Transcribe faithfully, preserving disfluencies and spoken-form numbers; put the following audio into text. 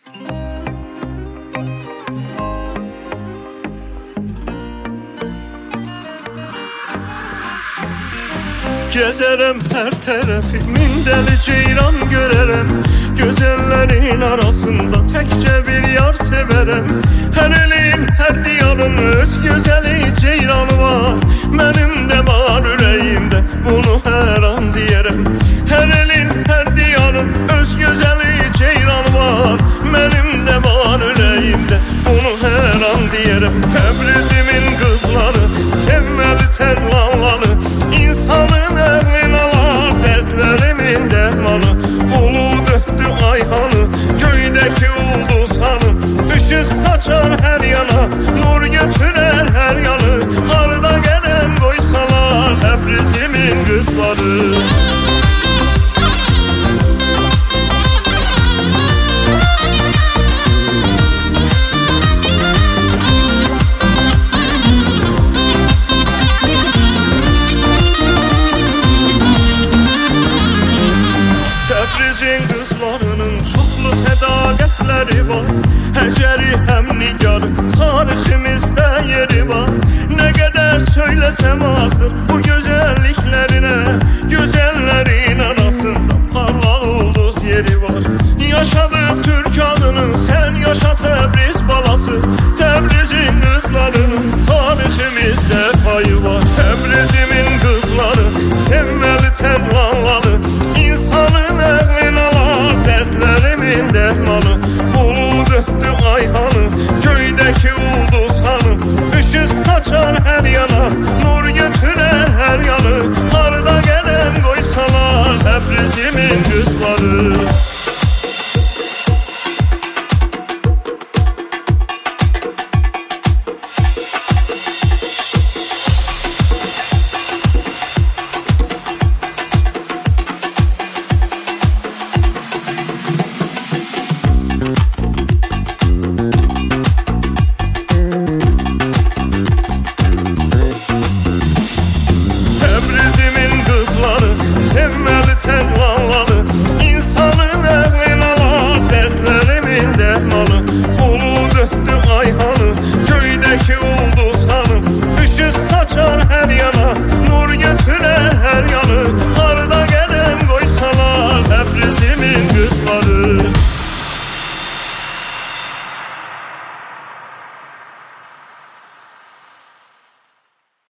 Gezerem her tarafı, min deli ceyran görerem. Gözellerin arasında tekçe bir yar severem. Her elin, her diyarın öz güzeli ceyranı var. Benim de var yüreğimde, bunu her an diyerem. Her elin, her diyarın öz güzeli ceyranı var. Benim de var yüreğimde, bunu her an diyerem. Tebrizimin kızları, sevmeli terlanları, İnsanın eline alar dertlerimin dermanı. Bulut öttü ayhanı, göydeki ulduzhanı. Işık saçar her yana, nur götürer her yanı. Harda gelen koysalar Tebrizimin kızları. Tebrizin kızlarının çoklu sədaqətləri var. Həcəri həm nigarı, tariximizdə yeri var. Ne kadar söylesem azdır bu güzelliklerine. Güzellerin arasında parlak ulduz yeri var. Yaşadık Türk adını, sen yaşa Tebriz balası. Tebrizin kızlarının tariximizdə payı var. Tebrizimin kızları, sevmeli terlanları, İnsanın eline alar dertlerimin dermanı.